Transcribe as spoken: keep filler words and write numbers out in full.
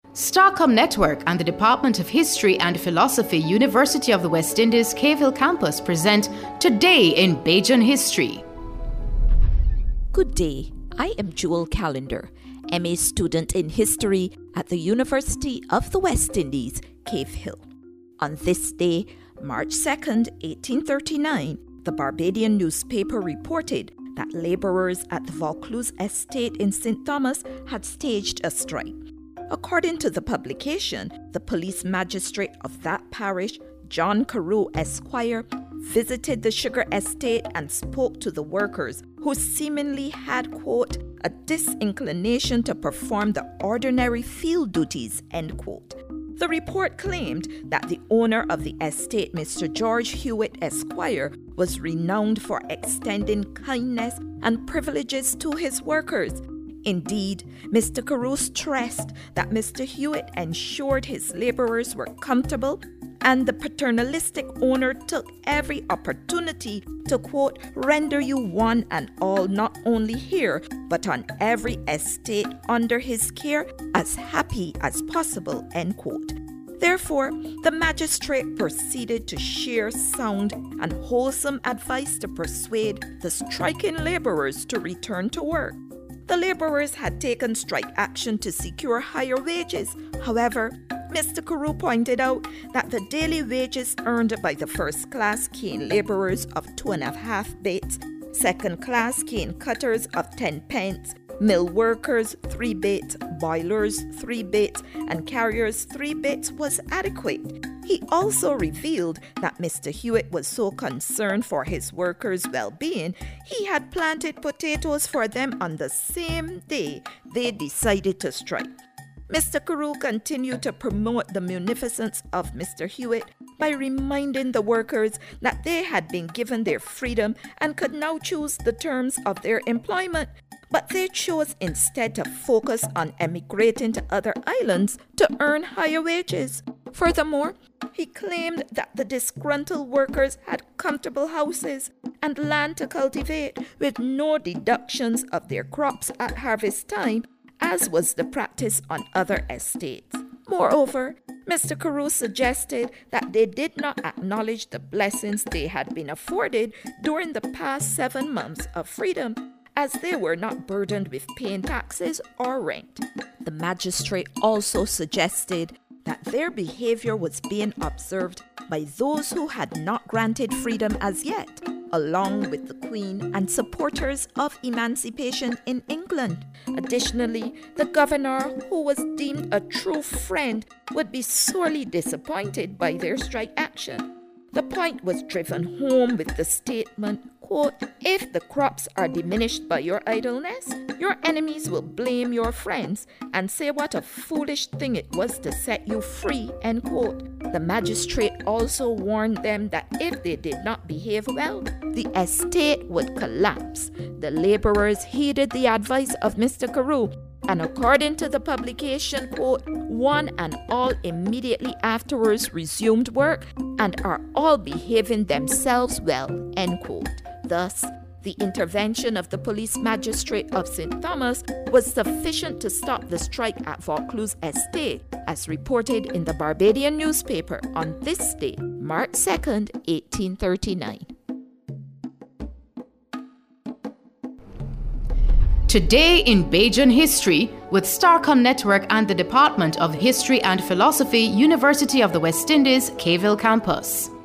Starcom Network and the Department of History and Philosophy, University of the West Indies, Cave Hill Campus present Today in Bajan History. Good day. I am Jewel Callender, M A student in History at the University of the West Indies, Cave Hill. On this day, March second, eighteen thirty-nine, the Barbadian newspaper reported that laborers at the Vaucluse estate in Saint Thomas had staged a strike. According to the publication, the police magistrate of that parish, John Carew, Esquire, visited the sugar estate and spoke to the workers, who seemingly had, quote, a disinclination to perform the ordinary field duties, end quote. The report claimed that the owner of the estate, Mister George Hewitt, Esquire, was renowned for extending kindness and privileges to his workers. Indeed, Mister Carew stressed that Mister Hewitt ensured his laborers were comfortable, and the paternalistic owner took every opportunity to, quote, render you one and all not only here, but on every estate under his care as happy as possible, end quote. Therefore, the magistrate proceeded to share sound and wholesome advice to persuade the striking laborers to return to work. The laborers had taken strike action to secure higher wages. However, Mister Carew pointed out that the daily wages earned by the first-class cane laborers of two and a half baits, second-class cane cutters of ten pence, mill workers three baits, boilers three baits, and carriers three baits was adequate. He also revealed that Mister Hewitt was so concerned for his workers' well-being, he had planted potatoes for them on the same day they decided to strike. Mister Carew continued to promote the munificence of Mister Hewitt by reminding the workers that they had been given their freedom and could now choose the terms of their employment, but they chose instead to focus on emigrating to other islands to earn higher wages. Furthermore, he claimed that the disgruntled workers had comfortable houses and land to cultivate with no deductions of their crops at harvest time, as was the practice on other estates. Moreover, Mister Carew suggested that they did not acknowledge the blessings they had been afforded during the past seven months of freedom, as they were not burdened with paying taxes or rent. The magistrate also suggested that their behavior was being observed by those who had not granted freedom as yet, along with the Queen and supporters of emancipation in England. Additionally, the governor, who was deemed a true friend, would be sorely disappointed by their strike action. The point was driven home with the statement, quote, if the crops are diminished by your idleness, your enemies will blame your friends and say what a foolish thing it was to set you free, end quote. The magistrate also warned them that if they did not behave well, the estate would collapse. The laborers heeded the advice of Mister Carew, and according to the publication, quote, one and all immediately afterwards resumed work and are all behaving themselves well, end quote. Thus, the intervention of the police magistrate of Saint Thomas was sufficient to stop the strike at Vaucluse Estate, as reported in the Barbadian newspaper on this day, March second, eighteen thirty-nine. Today in Bajan History with Starcom Network and the Department of History and Philosophy, University of the West Indies, Cave Hill Campus.